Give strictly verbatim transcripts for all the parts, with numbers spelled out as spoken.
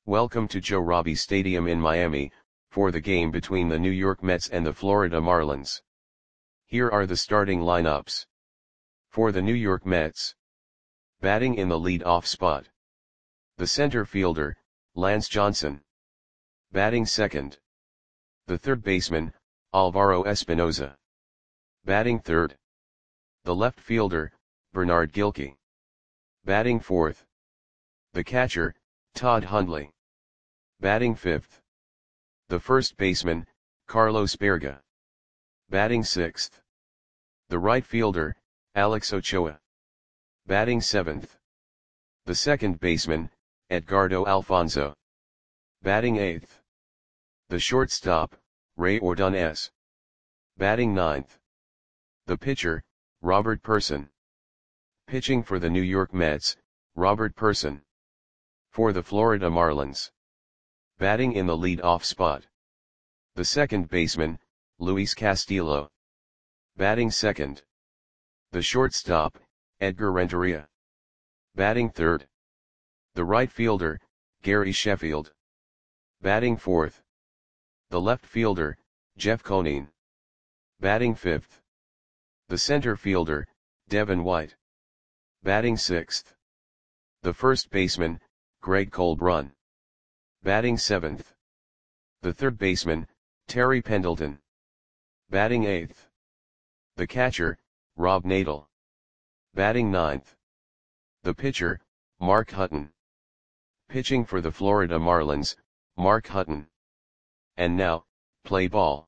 Welcome to Joe Robbie Stadium in Miami, for the game between the New York Mets and the Florida Marlins. Here are the starting lineups. For the New York Mets. Batting in the lead-off spot. The center fielder, Lance Johnson. Batting second. The third baseman, Alvaro Espinoza. Batting third. The left fielder, Bernard Gilkey. Batting fourth. The catcher, Todd Hundley. Batting fifth. The first baseman, Carlos Baerga. Batting sixth. The right fielder, Alex Ochoa. Batting seventh. The second baseman, Edgardo Alfonzo. Batting eighth. The shortstop, Ray Ordonez. Batting ninth. The pitcher, Robert Pursón. Pitching for the New York Mets, Robert Pursón. For the Florida Marlins. Batting in the lead-off spot. The second baseman, Luis Castillo. Batting second. The shortstop, Edgar Renteria. Batting third. The right fielder, Gary Sheffield. Batting fourth. The left fielder, Jeff Conine. Batting fifth. The center fielder, Devin White. Batting sixth. The first baseman, Greg Colbrun. Batting seventh. The third baseman, Terry Pendleton. Batting eighth. The catcher, Rob Nadel. Batting ninth. The pitcher, Mark Hutton. Pitching for the Florida Marlins, Mark Hutton. And now, play ball.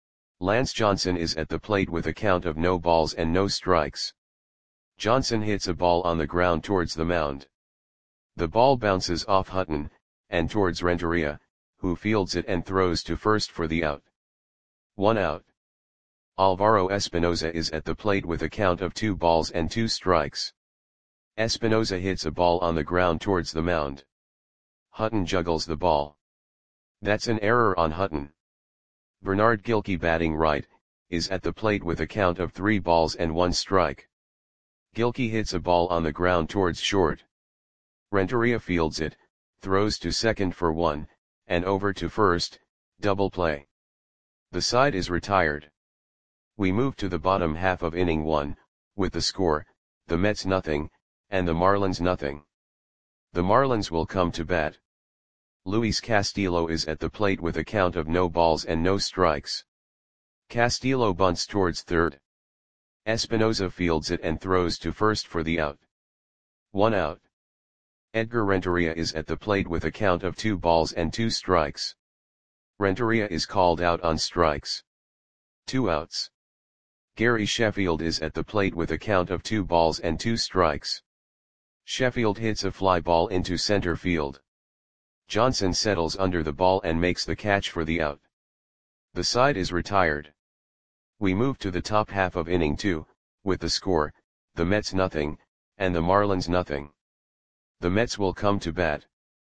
Lance Johnson is at the plate with a count of no balls and no strikes. Johnson hits a ball on the ground towards the mound. The ball bounces off Hutton, and towards Renteria, who fields it and throws to first for the out. One out. Alvaro Espinoza is at the plate with a count of two balls and two strikes. Espinoza hits a ball on the ground towards the mound. Hutton juggles the ball. That's an error on Hutton. Bernard Gilkey, batting right, is at the plate with a count of three balls and one strike. Gilkey hits a ball on the ground towards short. Renteria fields it, throws to second for one, and over to first, double play. The side is retired. We move to the bottom half of inning one, with the score, the Mets nothing, and the Marlins nothing. The Marlins will come to bat. Luis Castillo is at the plate with a count of no balls and no strikes. Castillo bunts towards third. Espinoza fields it and throws to first for the out. One out. Edgar Renteria is at the plate with a count of two balls and two strikes. Renteria is called out on strikes. Two outs. Gary Sheffield is at the plate with a count of two balls and two strikes. Sheffield hits a fly ball into center field. Johnson settles under the ball and makes the catch for the out. The side is retired. We move to the top half of inning two, with the score, the Mets nothing, and the Marlins nothing. The Mets will come to bat.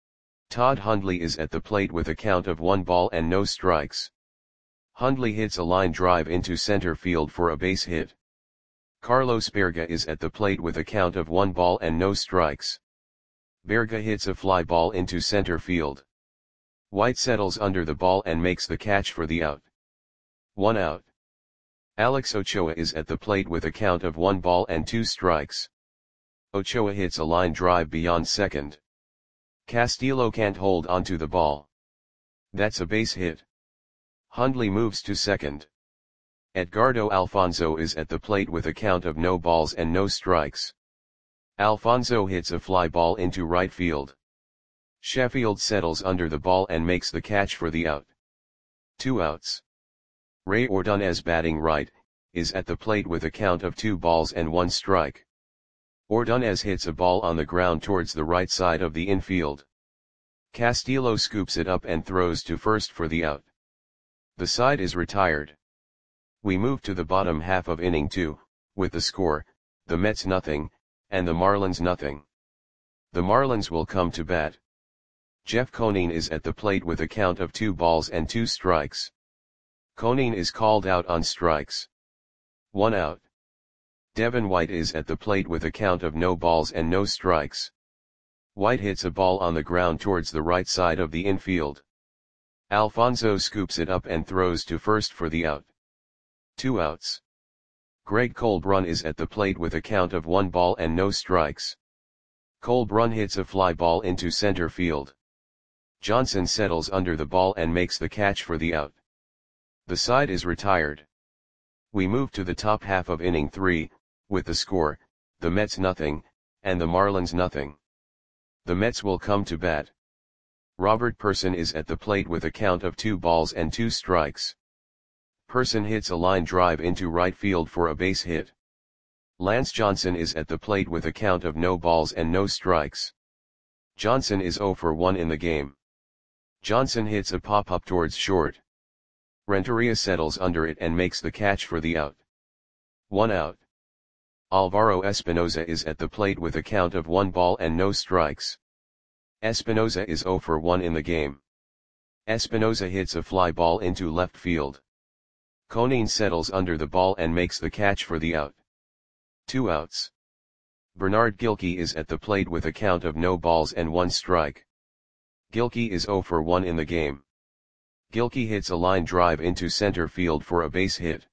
Todd Hundley is at the plate with a count of one ball and no strikes. Hundley hits a line drive into center field for a base hit. Carlos Baerga is at the plate with a count of one ball and no strikes. Baerga hits a fly ball into center field. White settles under the ball and makes the catch for the out. One out. Alex Ochoa is at the plate with a count of one ball and two strikes. Ochoa hits a line drive beyond second. Castillo can't hold onto the ball. That's a base hit. Hundley moves to second. Edgardo Alfonzo is at the plate with a count of no balls and no strikes. Alfonzo hits a fly ball into right field. Sheffield settles under the ball and makes the catch for the out. Two outs. Ray Ordonez, batting right, is at the plate with a count of two balls and one strike. Ordonez hits a ball on the ground towards the right side of the infield. Castillo scoops it up and throws to first for the out. The side is retired. We move to the bottom half of inning two, with the score, the Mets nothing, and the Marlins nothing. The Marlins will come to bat. Jeff Conine is at the plate with a count of two balls and two strikes. Conine is called out on strikes. One out. Devin White is at the plate with a count of no balls and no strikes. White hits a ball on the ground towards the right side of the infield. Alfonso scoops it up and throws to first for the out. Two outs. Greg Colbrun is at the plate with a count of one ball and no strikes. Colbrun hits a fly ball into center field. Johnson settles under the ball and makes the catch for the out. The side is retired. We move to the top half of inning three, with the score, the Mets nothing, and the Marlins nothing. The Mets will come to bat. Robert Person is at the plate with a count of two balls and two strikes. Person hits a line drive into right field for a base hit. Lance Johnson is at the plate with a count of no balls and no strikes. Johnson is oh for one in the game. Johnson hits a pop-up towards short. Renteria settles under it and makes the catch for the out. One out. Alvaro Espinoza is at the plate with a count of one ball and no strikes. Espinoza is oh for one in the game. Espinoza hits a fly ball into left field. Conine settles under the ball and makes the catch for the out. Two outs. Bernard Gilkey is at the plate with a count of no balls and one strike. Gilkey is oh for one in the game. Gilkey hits a line drive into center field for a base hit.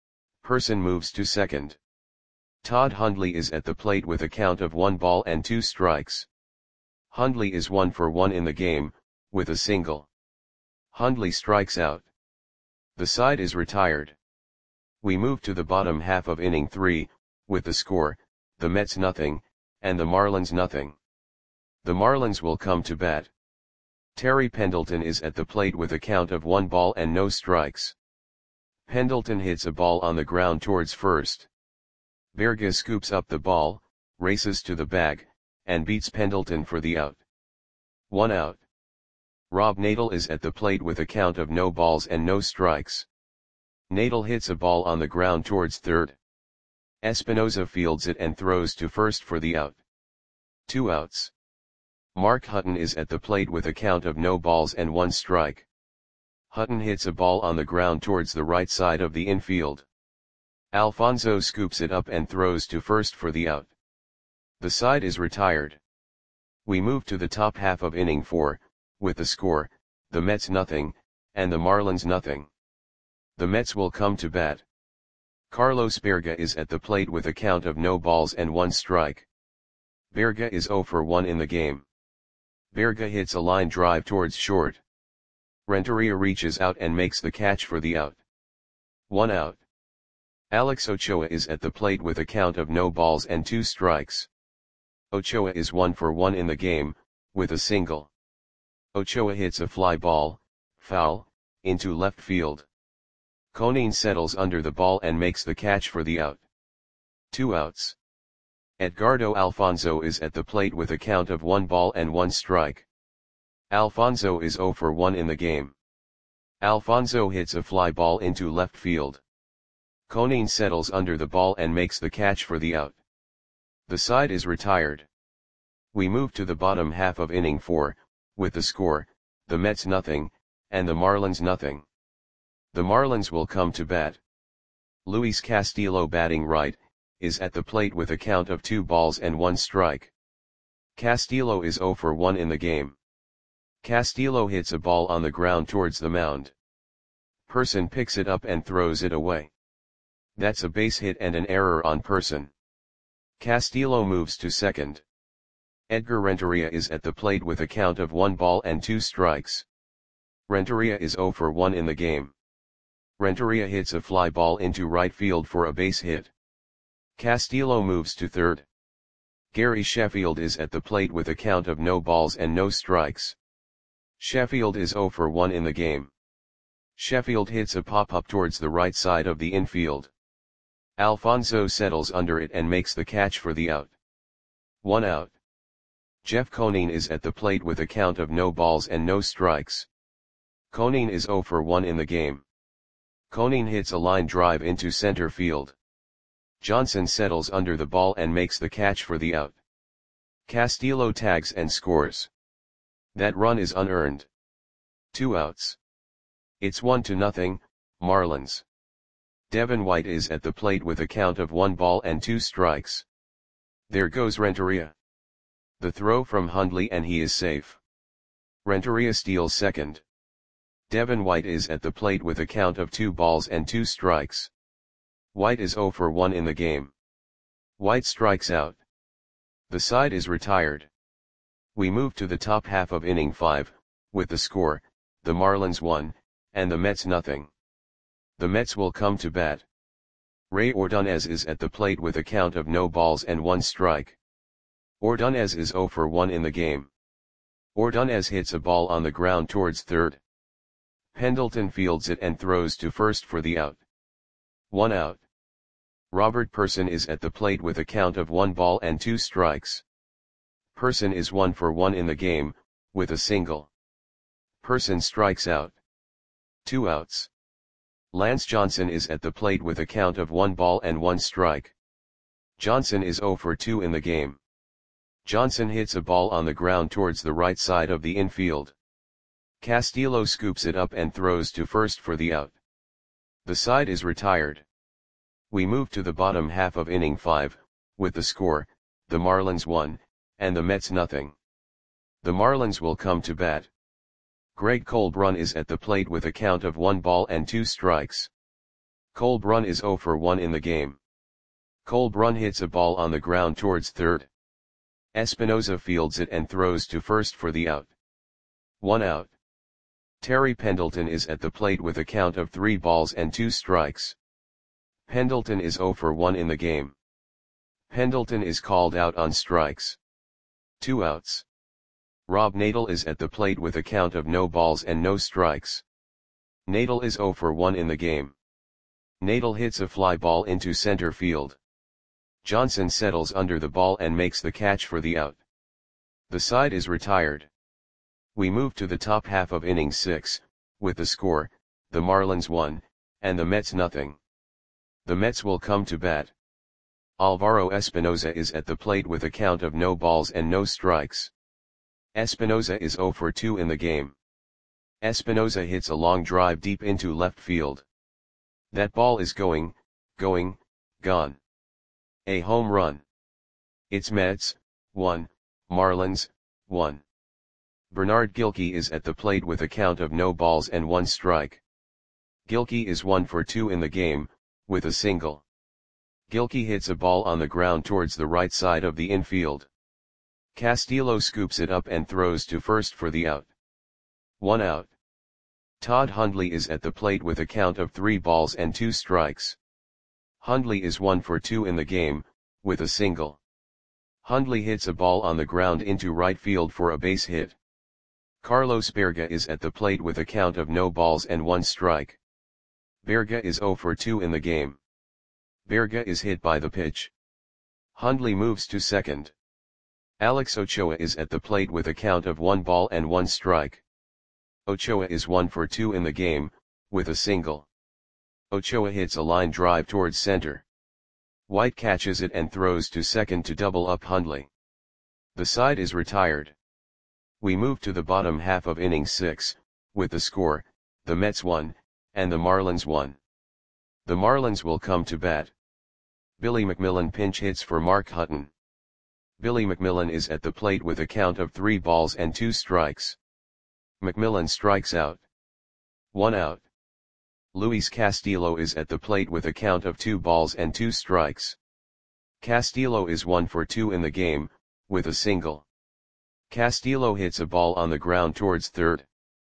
Person moves to second. Todd Hundley is at the plate with a count of one ball and two strikes. Hundley is one for one in the game, with a single. Hundley strikes out. The side is retired. We move to the bottom half of inning three, with the score, the Mets nothing, and the Marlins nothing. The Marlins will come to bat. Terry Pendleton is at the plate with a count of one ball and no strikes. Pendleton hits a ball on the ground towards first. Berga scoops up the ball, races to the bag, and beats Pendleton for the out. One out. Rob Nadel is at the plate with a count of no balls and no strikes. Nadel hits a ball on the ground towards third. Espinoza fields it and throws to first for the out. Two outs. Mark Hutton is at the plate with a count of no balls and one strike. Hutton hits a ball on the ground towards the right side of the infield. Alfonso scoops it up and throws to first for the out. The side is retired. We move to the top half of inning four, with the score, the Mets nothing, and the Marlins nothing. The Mets will come to bat. Carlos Berga is at the plate with a count of no balls and one strike. Berga is oh for one in the game. Berga hits a line drive towards short. Renteria reaches out and makes the catch for the out. One out. Alex Ochoa is at the plate with a count of no balls and two strikes. Ochoa is one for one in the game, with a single. Ochoa hits a fly ball, foul, into left field. Conine settles under the ball and makes the catch for the out. Two outs. Edgardo Alfonso is at the plate with a count of one ball and one strike. Alfonso is oh for one in the game. Alfonso hits a fly ball into left field. Conine settles under the ball and makes the catch for the out. The side is retired. We move to the bottom half of inning four, with the score, the Mets nothing, and the Marlins nothing. The Marlins will come to bat. Luis Castillo, batting right, is at the plate with a count of two balls and one strike. Castillo is oh for one in the game. Castillo hits a ball on the ground towards the mound. Person picks it up and throws it away. That's a base hit and an error on Person. Castillo moves to second. Edgar Renteria is at the plate with a count of one ball and two strikes. Renteria is oh for one in the game. Renteria hits a fly ball into right field for a base hit. Castillo moves to third. Gary Sheffield is at the plate with a count of no balls and no strikes. Sheffield is oh for one in the game. Sheffield hits a pop-up towards the right side of the infield. Alfonso settles under it and makes the catch for the out. One out. Jeff Conine is at the plate with a count of no balls and no strikes. Conine is oh for one in the game. Conine hits a line drive into center field. Johnson settles under the ball and makes the catch for the out. Castillo tags and scores. That run is unearned. Two outs. It's one to nothing, Marlins. Devin White is at the plate with a count of one ball and two strikes. There goes Renteria. The throw from Hundley and he is safe. Renteria steals second. Devin White is at the plate with a count of two balls and two strikes. White is zero for one in the game. White strikes out. The side is retired. We move to the top half of inning five, with the score, the Marlins one, and the Mets nothing. The Mets will come to bat. Ray Ordonez is at the plate with a count of no balls and one strike. Ordonez is zero for one in the game. Ordonez hits a ball on the ground towards third. Pendleton fields it and throws to first for the out. One out. Robert Person is at the plate with a count of one ball and two strikes. Person is one for one in the game, with a single. Person strikes out. Two outs. Lance Johnson is at the plate with a count of one ball and one strike. Johnson is zero for two in the game. Johnson hits a ball on the ground towards the right side of the infield. Castillo scoops it up and throws to first for the out. The side is retired. We move to the bottom half of inning five, with the score, the Marlins one, and the Mets nothing. The Marlins will come to bat. Greg Colbrun is at the plate with a count of one ball and two strikes. Colbrun is zero for one in the game. Colbrun hits a ball on the ground towards third. Espinoza fields it and throws to first for the out. One out. Terry Pendleton is at the plate with a count of three balls and two strikes. Pendleton is zero for one in the game. Pendleton is called out on strikes. Two outs. Rob Nadel is at the plate with a count of no balls and no strikes. Nadel is zero for one in the game. Nadel hits a fly ball into center field. Johnson settles under the ball and makes the catch for the out. The side is retired. We move to the top half of inning six, with the score, the Marlins one, and the Mets nothing. The Mets will come to bat. Alvaro Espinoza is at the plate with a count of no balls and no strikes. Espinoza is zero for two in the game. Espinoza hits a long drive deep into left field. That ball is going, going, gone. A home run. It's Mets, one, Marlins, one. Bernard Gilkey is at the plate with a count of no balls and one strike. Gilkey is one for two in the game, with a single. Gilkey hits a ball on the ground towards the right side of the infield. Castillo scoops it up and throws to first for the out. One out. Todd Hundley is at the plate with a count of three balls and two strikes. Hundley is one for two in the game, with a single. Hundley hits a ball on the ground into right field for a base hit. Carlos Berga is at the plate with a count of no balls and one strike. Berga is zero for two in the game. Berga is hit by the pitch. Hundley moves to second. Alex Ochoa is at the plate with a count of one ball and one strike. Ochoa is one for two in the game, with a single. Ochoa hits a line drive towards center. White catches it and throws to second to double up Hundley. The side is retired. We move to the bottom half of inning six, with the score, the Mets one, and the Marlins one. The Marlins will come to bat. Billy McMillan pinch hits for Mark Hutton. Billy McMillan is at the plate with a count of three balls and two strikes. McMillan strikes out. One out. Luis Castillo is at the plate with a count of two balls and two strikes. Castillo is one for two in the game, with a single. Castillo hits a ball on the ground towards third.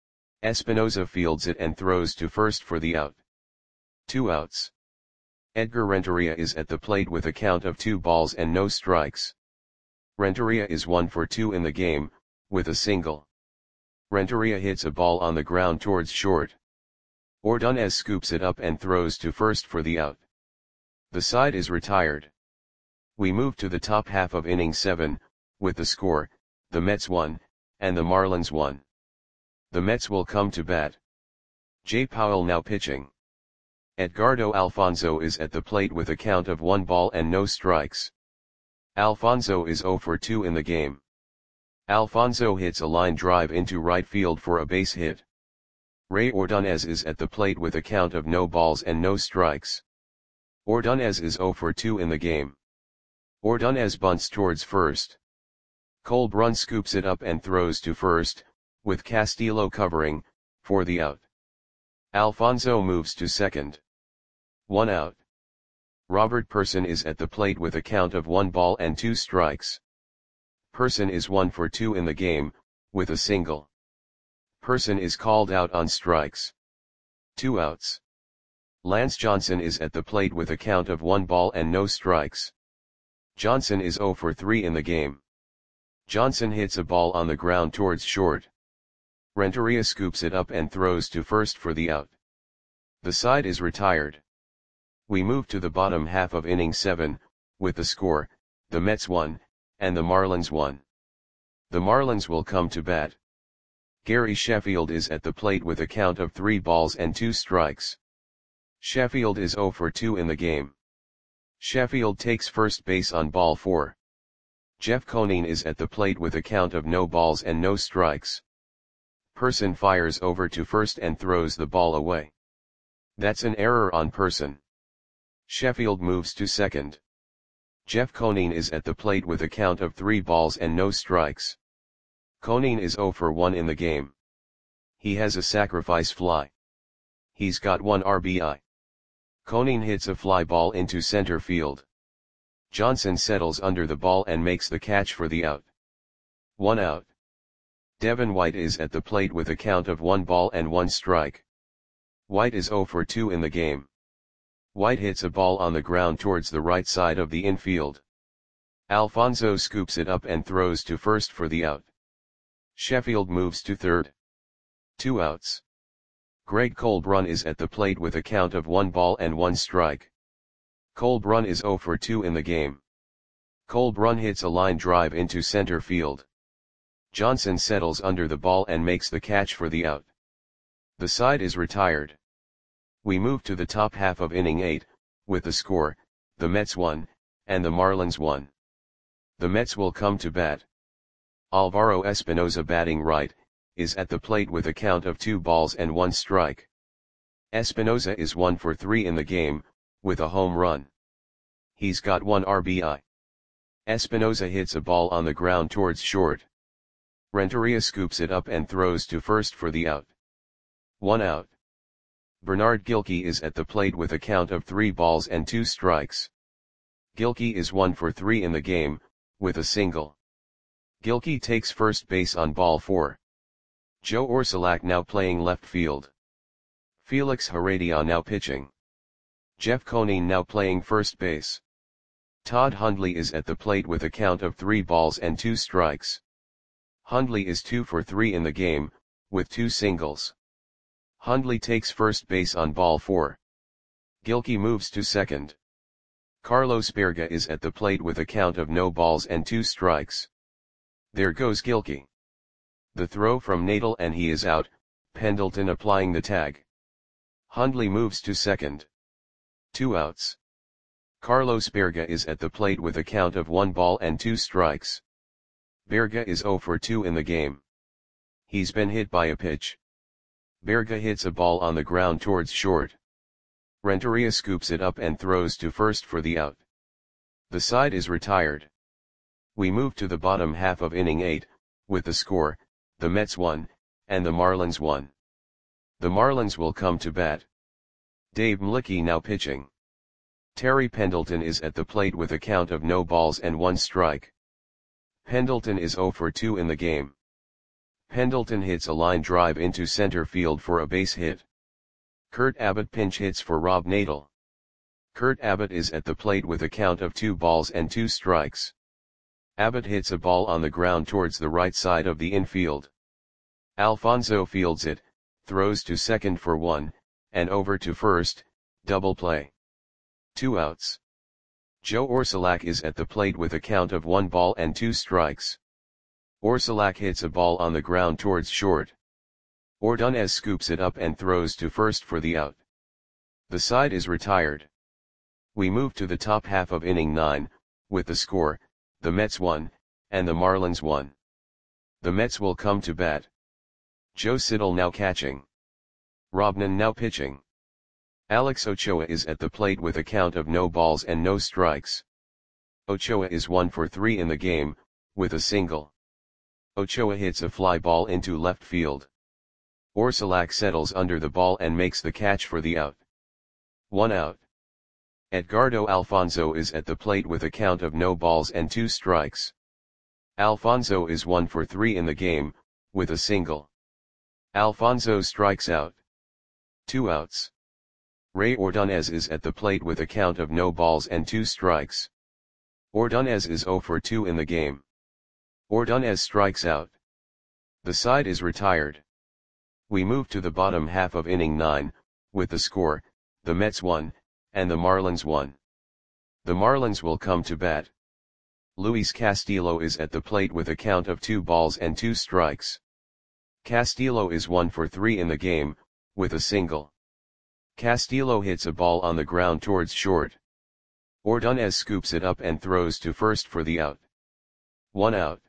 Espinoza fields it and throws to first for the out. Two outs. Edgar Renteria is at the plate with a count of two balls and no strikes. Renteria is one for two in the game, with a single. Renteria hits a ball on the ground towards short. Ordonez scoops it up and throws to first for the out. The side is retired. We move to the top half of inning seven, with the score, the Mets one, and the Marlins one. The Mets will come to bat. Jay Powell now pitching. Edgardo Alfonzo is at the plate with a count of one ball and no strikes. Alfonzo is zero for two in the game. Alfonzo hits a line drive into right field for a base hit. Ray Ordonez is at the plate with a count of no balls and no strikes. Ordonez is zero for two in the game. Ordonez bunts towards first. Cole Brun scoops it up and throws to first, with Castillo covering, for the out. Alfonso moves to second. One out. Robert Person is at the plate with a count of one ball and two strikes. Person is one for two in the game, with a single. Person is called out on strikes. Two outs. Lance Johnson is at the plate with a count of one ball and no strikes. Johnson is zero for three in the game. Johnson hits a ball on the ground towards short. Renteria scoops it up and throws to first for the out. The side is retired. We move to the bottom half of inning seven, with the score, the Mets one, and the Marlins one. The Marlins will come to bat. Gary Sheffield is at the plate with a count of three balls and two strikes. Sheffield is zero for two in the game. Sheffield takes first base on ball four. Jeff Conine is at the plate with a count of no balls and no strikes. Person fires over to first and throws the ball away. That's an error on Person. Sheffield moves to second. Jeff Conine is at the plate with a count of three balls and no strikes. Conine is zero for one in the game. He has a sacrifice fly. He's got one R B I. Conine hits a fly ball into center field. Johnson settles under the ball and makes the catch for the out. One out. Devin White is at the plate with a count of one ball and one strike. White is zero for two in the game. White hits a ball on the ground towards the right side of the infield. Alfonso scoops it up and throws to first for the out. Sheffield moves to third. Two outs. Greg Cole Brun is at the plate with a count of one ball and one strike. Cole Brun is zero for two in the game. Cole Brun hits a line drive into center field. Johnson settles under the ball and makes the catch for the out. The side is retired. We move to the top half of inning eight, with the score, the Mets one, and the Marlins one. The Mets will come to bat. Alvaro Espinoza, batting right, is at the plate with a count of two balls and one strike. Espinoza is one for three in the game, with a home run. He's got one R B I. Espinoza hits a ball on the ground towards short. Renteria scoops it up and throws to first for the out. One out. Bernard Gilkey is at the plate with a count of three balls and two strikes. Gilkey is one for three in the game, with a single. Gilkey takes first base on ball four. Joe Orsulak now playing left field. Felix Heredia now pitching. Jeff Conine now playing first base. Todd Hundley is at the plate with a count of three balls and two strikes. Hundley is two for three in the game, with two singles. Hundley takes first base on ball four. Gilkey moves to second. Carlos Berga is at the plate with a count of no balls and two strikes. There goes Gilkey. The throw from Nadal and he is out, Pendleton applying the tag. Hundley moves to second. Two outs. Carlos Berga is at the plate with a count of one ball and two strikes. Berga is zero for two in the game. He's been hit by a pitch. Berga hits a ball on the ground towards short. Renteria scoops it up and throws to first for the out. The side is retired. We move to the bottom half of inning eight, with the score, the Mets one, and the Marlins one. The Marlins will come to bat. Dave Mlicki now pitching. Terry Pendleton is at the plate with a count of no balls and one strike. Pendleton is zero for two in the game. Pendleton hits a line drive into center field for a base hit. Kurt Abbott pinch hits for Rob Nadal. Kurt Abbott is at the plate with a count of two balls and two strikes. Abbott hits a ball on the ground towards the right side of the infield. Alfonso fields it, throws to second for one, and over to first, double play. Two outs. Joe Orsulak is at the plate with a count of one ball and two strikes. Orsulak hits a ball on the ground towards short. Ordonez scoops it up and throws to first for the out. The side is retired. We move to the top half of inning nine, with the score, the Mets one, and the Marlins one. The Mets will come to bat. Joe Siddall now catching. Robnan now pitching. Alex Ochoa is at the plate with a count of no balls and no strikes. Ochoa is one for three in the game, with a single. Ochoa hits a fly ball into left field. Orsulak settles under the ball and makes the catch for the out. One out. Edgardo Alfonso is at the plate with a count of no balls and two strikes. Alfonso is one for three in the game, with a single. Alfonso strikes out. Two outs. Ray Ordonez is at the plate with a count of no balls and two strikes. Ordonez is zero for two in the game. Ordonez strikes out. The side is retired. We move to the bottom half of inning nine, with the score, the Mets won, and the Marlins won. The Marlins will come to bat. Luis Castillo is at the plate with a count of two balls and two strikes. Castillo is one for three in the game, with a single. Castillo hits a ball on the ground towards short. Ordonez scoops it up and throws to first for the out. One out.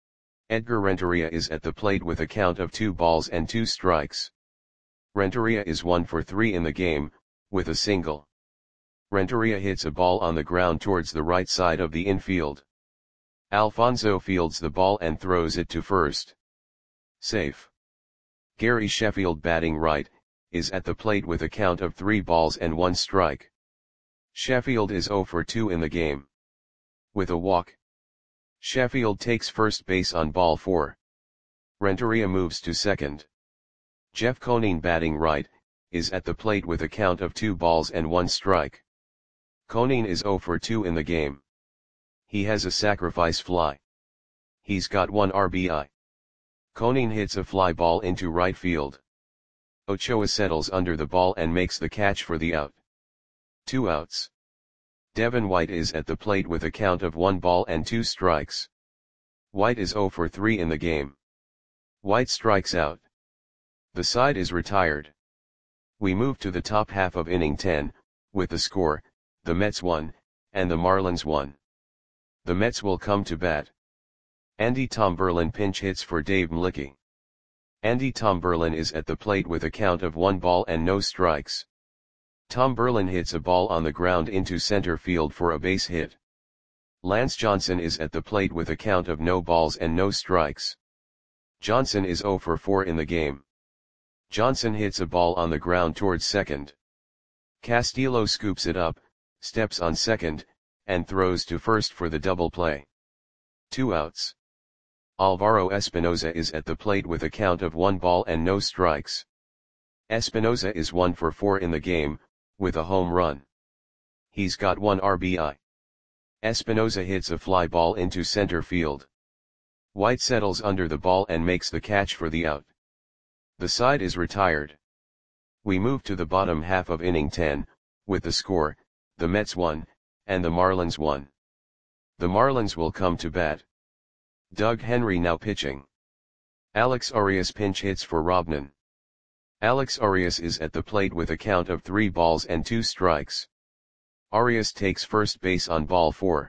Edgar Renteria is at the plate with a count of two balls and two strikes. Renteria is one for three in the game, with a single. Renteria hits a ball on the ground towards the right side of the infield. Alfonso fields the ball and throws it to first. Safe. Gary Sheffield, batting right, is at the plate with a count of three balls and one strike. Sheffield is zero for two in the game. With a walk. Sheffield takes first base on ball four. Renteria moves to second. Jeff Conine, batting right, is at the plate with a count of two balls and one strike. Conine is zero for two in the game. He has a sacrifice fly. He's got one R B I. Conine hits a fly ball into right field. Ochoa settles under the ball and makes the catch for the out. Two outs. Devin White is at the plate with a count of one ball and two strikes. White is zero for three in the game. White strikes out. The side is retired. We move to the top half of inning ten, with the score, the Mets won, and the Marlins won. The Mets will come to bat. Andy Tomberlin pinch hits for Dave Mlicki. Andy Tomberlin is at the plate with a count of one ball and no strikes. Tomberlin hits a ball on the ground into center field for a base hit. Lance Johnson is at the plate with a count of no balls and no strikes. Johnson is zero for four in the game. Johnson hits a ball on the ground towards second. Castillo scoops it up, steps on second, and throws to first for the double play. Two outs. Alvaro Espinoza is at the plate with a count of one ball and no strikes. Espinoza is one for four in the game, with a home run. He's got one R B I. Espinoza hits a fly ball into center field. White settles under the ball and makes the catch for the out. The side is retired. We move to the bottom half of inning ten, with the score, the Mets won, and the Marlins won. The Marlins will come to bat. Doug Henry now pitching. Alex Arias pinch hits for Robnan. Alex Arias is at the plate with a count of three balls and two strikes. Arias takes first base on ball four.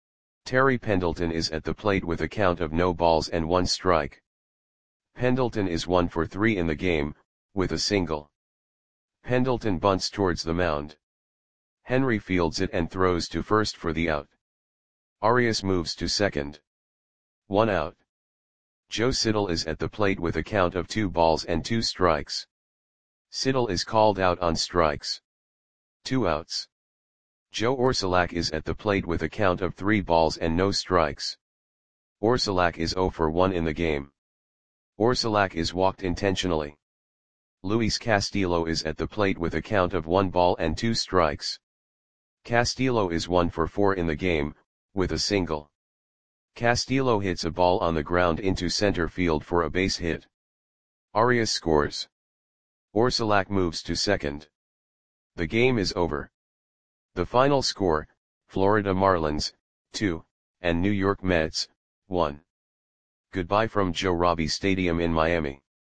Terry Pendleton is at the plate with a count of no balls and one strike. Pendleton is one for three in the game, with a single. Pendleton bunts towards the mound. Henry fields it and throws to first for the out. Arias moves to second. One out. Joe Siddall is at the plate with a count of two balls and two strikes. Siddall is called out on strikes. Two outs. Joe Orsulak is at the plate with a count of three balls and no strikes. Orsulak is zero for one in the game. Orsulak is walked intentionally. Luis Castillo is at the plate with a count of one ball and two strikes. Castillo is one for four in the game, with a single. Castillo hits a ball on the ground into center field for a base hit. Arias scores. Orsulak moves to second. The game is over. The final score, Florida Marlins, two, and New York Mets, one. Goodbye from Joe Robbie Stadium in Miami.